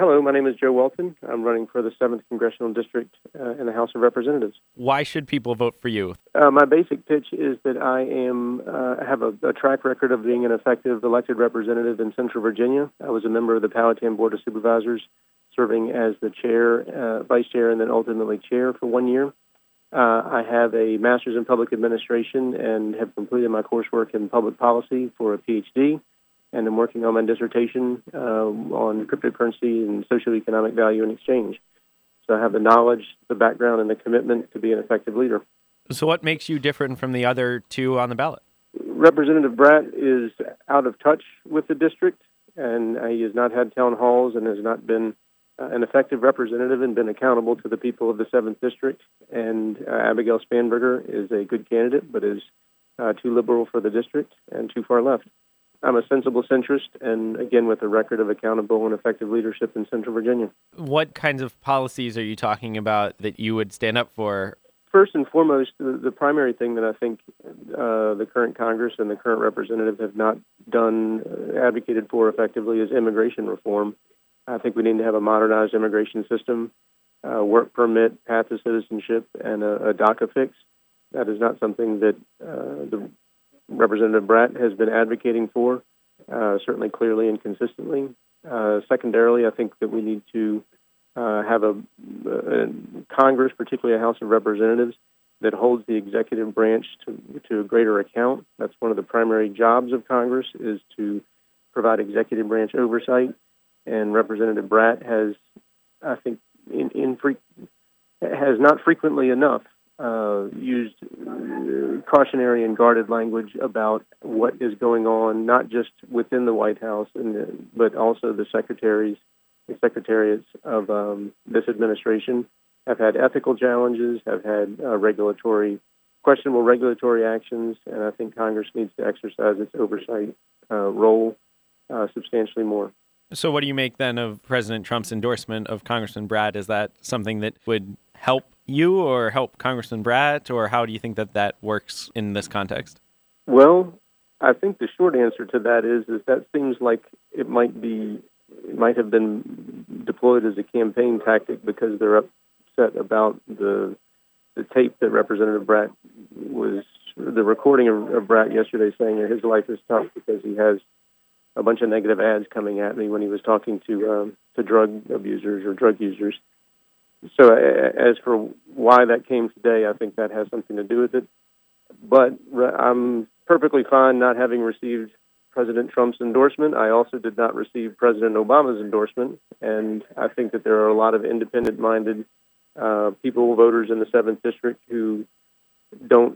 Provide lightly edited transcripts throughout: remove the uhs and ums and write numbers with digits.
Hello, my name is Joe Walton. I'm running for the 7th Congressional District in the House of Representatives. Why should people vote for you? My basic pitch is that I have a track record of being an effective elected representative in Central Virginia. I was a member of the Powhatan Board of Supervisors, serving as the chair, vice chair, and then ultimately chair for 1 year. I have a master's in public administration and have completed my coursework in public policy for a PhD. And I'm working on my dissertation on cryptocurrency and socioeconomic value and exchange. So I have the knowledge, the background, and the commitment to be an effective leader. So what makes you different from the other two on the ballot? Representative Bratt is out of touch with the district, and he has not had town halls and has not been an effective representative and been accountable to the people of the 7th District. And Abigail Spanberger is a good candidate, but is too liberal for the district and too far left. I'm a sensible centrist, and again, with a record of accountable and effective leadership in Central Virginia. What kinds of policies are you talking about that you would stand up for? First and foremost, the primary thing that I think the current Congress and the current representative have not advocated for effectively is immigration reform. I think we need to have a modernized immigration system, work permit, path to citizenship, and a DACA fix. That is not something that the Representative Bratt has been advocating for, certainly clearly and consistently. Secondarily, I think that we need to have a Congress, particularly a House of Representatives, that holds the executive branch to a greater account. That's one of the primary jobs of Congress, is to provide executive branch oversight. And Representative Bratt has, I think, has not frequently enough used cautionary and guarded language about what is going on, not just within the White House, but also the secretariats of this administration have had ethical challenges, have had questionable regulatory actions, and I think Congress needs to exercise its oversight role substantially more. So what do you make then of President Trump's endorsement of Congressman Bratt? Is that something that would help you or help Congressman Bratt, or how do you think that works in this context? Well, I think the short answer to that is that seems like it might have been deployed as a campaign tactic because they're upset about the tape that Representative Bratt the recording of Bratt yesterday saying that his life is tough because he has a bunch of negative ads coming at me when he was talking to drug abusers or drug users. So as for why that came today, I think that has something to do with it. But I'm perfectly fine not having received President Trump's endorsement. I also did not receive President Obama's endorsement, and I think that there are a lot of independent-minded voters in the 7th District who don't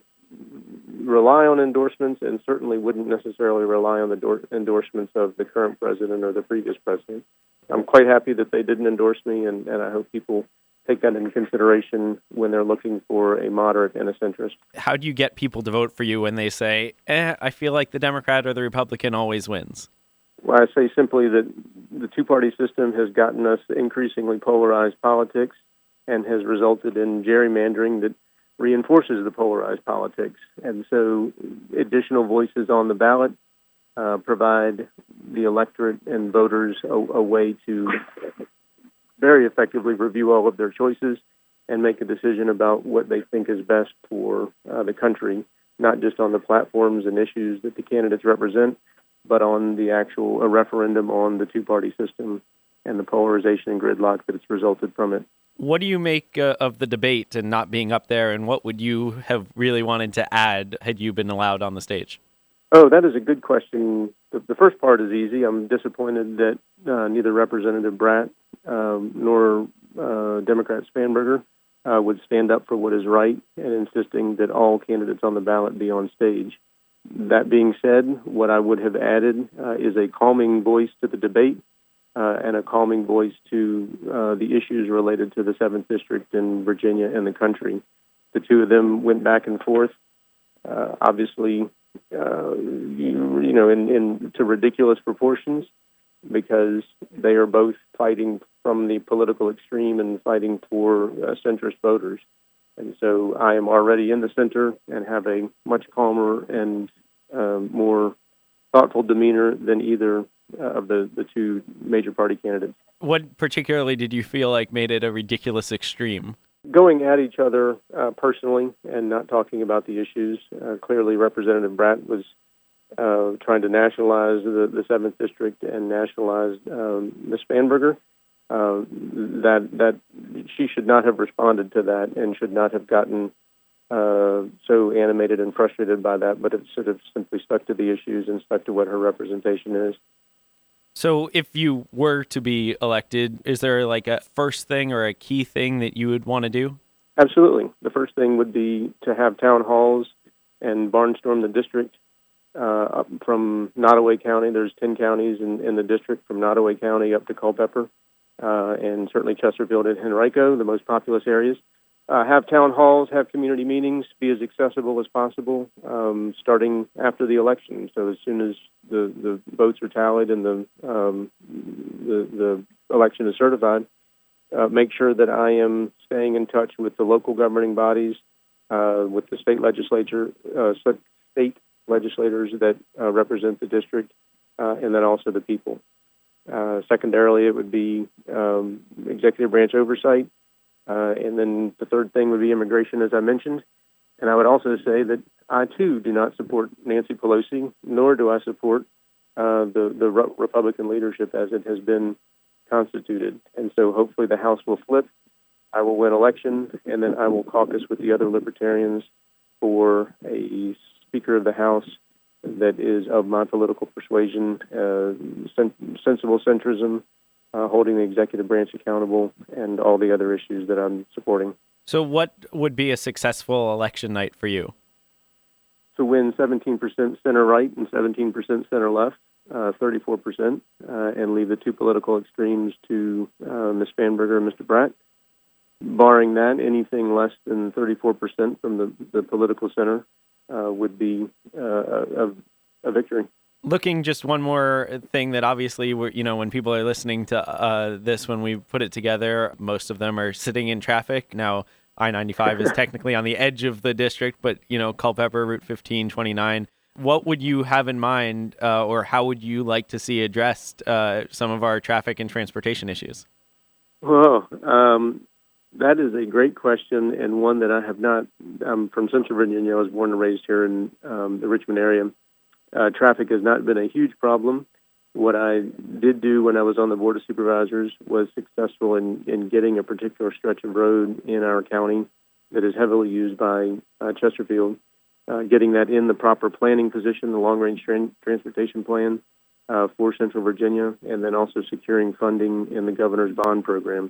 rely on endorsements and certainly wouldn't necessarily rely on the endorsements of the current president or the previous president. I'm quite happy that they didn't endorse me, and I hope people take that into consideration when they're looking for a moderate and a centrist. How do you get people to vote for you when they say, I feel like the Democrat or the Republican always wins? Well, I say simply that the two-party system has gotten us increasingly polarized politics and has resulted in gerrymandering that reinforces the polarized politics. And so additional voices on the ballot provide the electorate and voters a way to very effectively review all of their choices and make a decision about what they think is best for the country, not just on the platforms and issues that the candidates represent, but on the actual referendum on the two-party system and the polarization and gridlock that has resulted from it. What do you make of the debate and not being up there, and what would you have really wanted to add had you been allowed on the stage? Oh, that is a good question. The first part is easy. I'm disappointed that neither Representative Bratt nor Democrat Spanberger would stand up for what is right and insisting that all candidates on the ballot be on stage. That being said, what I would have added is a calming voice to the debate and a calming voice to the issues related to the 7th District in Virginia and the country. The two of them went back and forth, obviously, into ridiculous proportions, because they are both fighting from the political extreme and fighting for centrist voters. And so I am already in the center and have a much calmer and more thoughtful demeanor than either of the two major party candidates. What particularly did you feel like made it a ridiculous extreme? Going at each other personally and not talking about the issues. Clearly, Representative Bratt was trying to nationalize the 7th District and nationalize Ms. Spanberger. That she should not have responded to that and should not have gotten so animated and frustrated by that, but it should have simply stuck to the issues and stuck to what her representation is. So if you were to be elected, is there like a first thing or a key thing that you would want to do? Absolutely. The first thing would be to have town halls and barnstorm the district up from Nottoway County. There's 10 counties in the district from Nottoway County up to Culpeper, and certainly Chesterfield and Henrico, the most populous areas. Have town halls, have community meetings, be as accessible as possible, starting after the election. So as soon as the votes are tallied and the election is certified, make sure that I am staying in touch with the local governing bodies, with the state legislature, state legislators that represent the district, and then also the people. Secondarily, it would be executive branch oversight. And then the third thing would be immigration, as I mentioned. And I would also say that I, too, do not support Nancy Pelosi, nor do I support the Republican leadership as it has been constituted. And so hopefully the House will flip. I will win election, and then I will caucus with the other libertarians for a Speaker of the House that is of my political persuasion, sensible centrism, holding the executive branch accountable, and all the other issues that I'm supporting. So what would be a successful election night for you? To win 17% center right and 17% center left, 34%, and leave the two political extremes to Ms. Spanberger and Mr. Bratt. Barring that, anything less than 34% from the political center would be a victory. Looking just one more thing that obviously, when people are listening to this, when we put it together, most of them are sitting in traffic. Now, I-95 is technically on the edge of the district, but, Culpeper, Route 15, 29. What would you have in mind, or how would you like to see addressed some of our traffic and transportation issues? Well, that is a great question, and one that I have not. I'm from Central Virginia. I was born and raised here in the Richmond area. Traffic has not been a huge problem. What I did do when I was on the Board of Supervisors was successful in getting a particular stretch of road in our county that is heavily used by Chesterfield, getting that in the proper planning position, the long-range transportation plan for Central Virginia, and then also securing funding in the governor's bond program.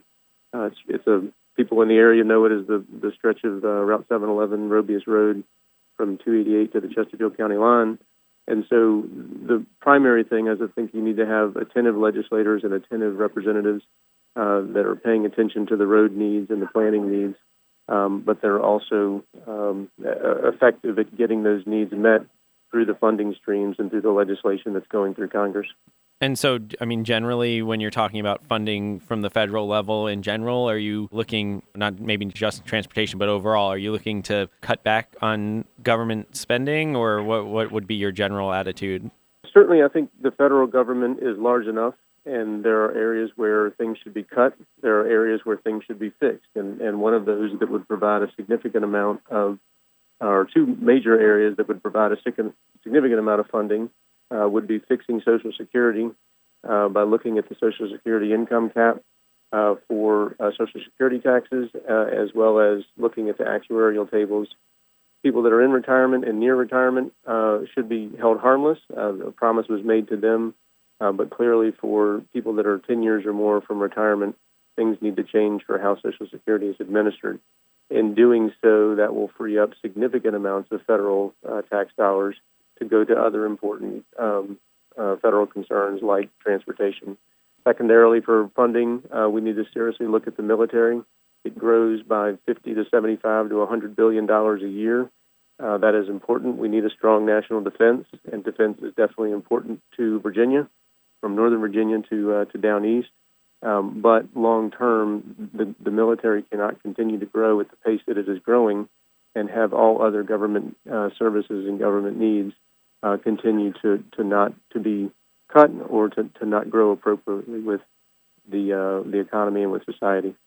People in the area know it as the stretch of Route 711 Robius Road from 288 to the Chesterfield County line. And so the primary thing is I think you need to have attentive legislators and attentive representatives that are paying attention to the road needs and the planning needs, but they're also effective at getting those needs met through the funding streams and through the legislation that's going through Congress. And so, generally, when you're talking about funding from the federal level in general, are you looking, not maybe just transportation, but overall, are you looking to cut back on government spending, or what would be your general attitude? Certainly, I think the federal government is large enough, and there are areas where things should be cut. There are areas where things should be fixed. And one of those that would provide a significant amount of, or two major areas that would provide a significant amount of funding would be fixing Social Security by looking at the Social Security income cap for Social Security taxes, as well as looking at the actuarial tables. People that are in retirement and near retirement should be held harmless. A promise was made to them, but clearly for people that are 10 years or more from retirement, things need to change for how Social Security is administered. In doing so, that will free up significant amounts of federal tax dollars to go to other important federal concerns like transportation. Secondarily, for funding, we need to seriously look at the military. It grows by 50 to 75 to $100 billion a year. That is important. We need a strong national defense, and defense is definitely important to Virginia, from Northern Virginia to down east. But long term, the military cannot continue to grow at the pace that it is growing and have all other government services and government needs continue to not to be cut or to not grow appropriately with the economy and with society.